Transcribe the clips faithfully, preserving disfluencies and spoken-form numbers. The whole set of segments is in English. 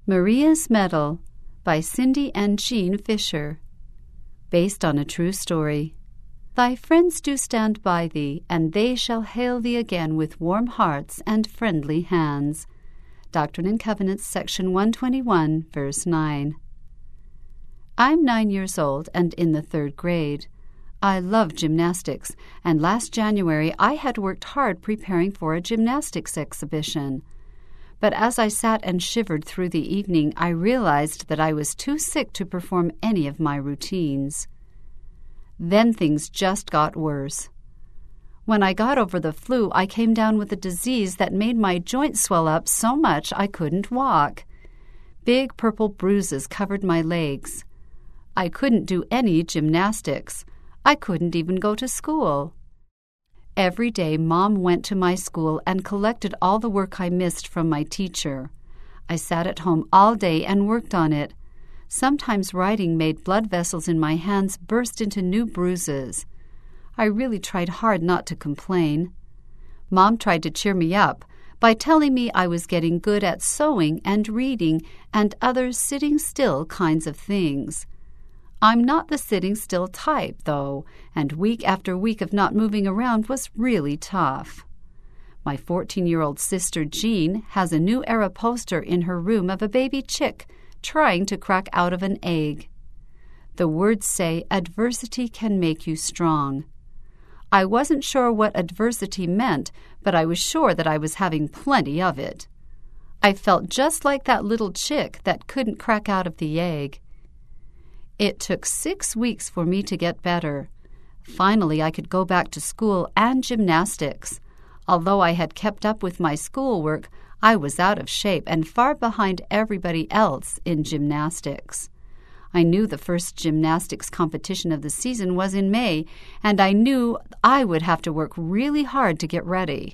Maria's Medal by Cindy and Jean Fisher. Based on a true story. Thy friends do stand by thee, and they shall hail thee again with warm hearts and friendly hands. Doctrine and Covenants, section one twenty-one, verse nine. I'm nine years old and in the third grade. I love gymnastics, and last January I had worked hard preparing for a gymnastics exhibition. But as I sat and shivered through the evening, I realized that I was too sick to perform any of my routines. Then things just got worse. When I got over the flu, I came down with a disease that made my joints swell up so much I couldn't walk. Big purple bruises covered my legs. I couldn't do any gymnastics. I couldn't even go to school. Every day, Mom went to my school and collected all the work I missed from my teacher. I sat at home all day and worked on it. Sometimes writing made blood vessels in my hands burst into new bruises. I really tried hard not to complain. Mom tried to cheer me up by telling me I was getting good at sewing and reading and other sitting still kinds of things. I'm not the sitting still type, though, and week after week of not moving around was really tough. My fourteen-year-old sister Jean has a New Era poster in her room of a baby chick trying to crack out of an egg. The words say, "Adversity can make you strong." I wasn't sure what adversity meant, but I was sure that I was having plenty of it. I felt just like that little chick that couldn't crack out of the egg. It took six weeks for me to get better. Finally, I could go back to school and gymnastics. Although I had kept up with my schoolwork, I was out of shape and far behind everybody else in gymnastics. I knew the first gymnastics competition of the season was in May, and I knew I would have to work really hard to get ready.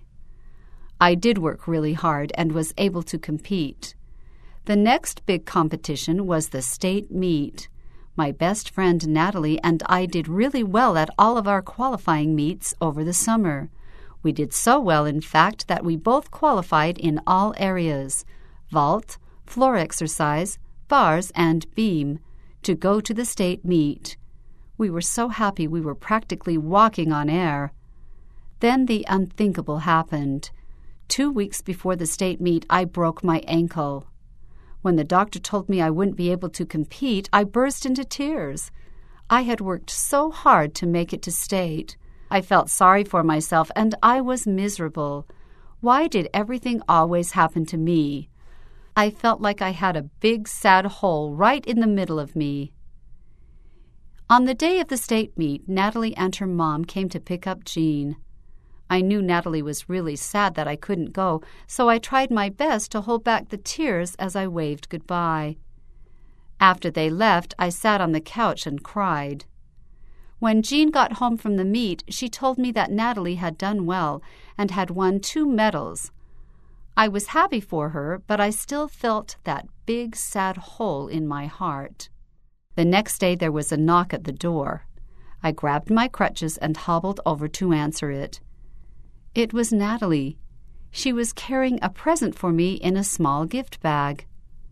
I did work really hard and was able to compete. The next big competition was the state meet. My best friend Natalie and I did really well at all of our qualifying meets over the summer. We did so well, in fact, that we both qualified in all areas, vault, floor exercise, bars, and beam, to go to the state meet. We were so happy we were practically walking on air. Then the unthinkable happened. Two weeks before the state meet, I broke my ankle. When the doctor told me I wouldn't be able to compete, I burst into tears. I had worked so hard to make it to state. I felt sorry for myself, and I was miserable. Why did everything always happen to me? I felt like I had a big, sad hole right in the middle of me. On the day of the state meet, Natalie and her mom came to pick up Jean. I knew Natalie was really sad that I couldn't go, so I tried my best to hold back the tears as I waved goodbye. After they left, I sat on the couch and cried. When Jean got home from the meet, she told me that Natalie had done well and had won two medals. I was happy for her, but I still felt that big, sad hole in my heart. The next day there was a knock at the door. I grabbed my crutches and hobbled over to answer it. It was Natalie. She was carrying a present for me in a small gift bag.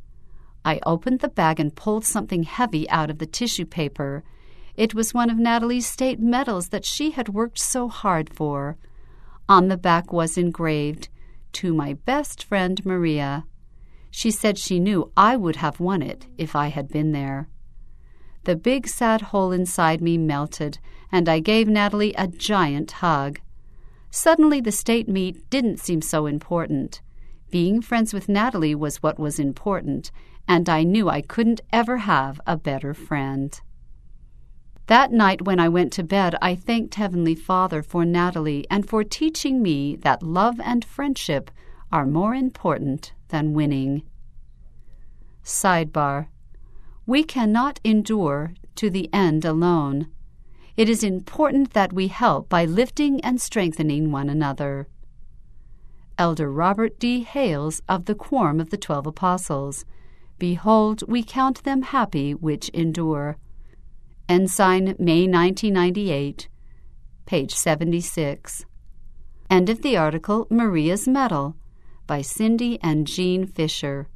I opened the bag and pulled something heavy out of the tissue paper. It was one of Natalie's state medals that she had worked so hard for. On the back was engraved, "To my best friend Maria." She said she knew I would have won it if I had been there. The big sad hole inside me melted, and I gave Natalie a giant hug. Suddenly the state meet didn't seem so important. Being friends with Natalie was what was important, and I knew I couldn't ever have a better friend. That night when I went to bed, I thanked Heavenly Father for Natalie and for teaching me that love and friendship are more important than winning. Sidebar: we cannot endure to the end alone. It is important that we help by lifting and strengthening one another. Elder Robert D. Hales of the Quorum of the Twelve Apostles. Behold, we count them happy which endure. Ensign, May nineteen ninety-eight, page seventy-six. End of the article, Maria's Medal, by Cindy and Jean Fisher.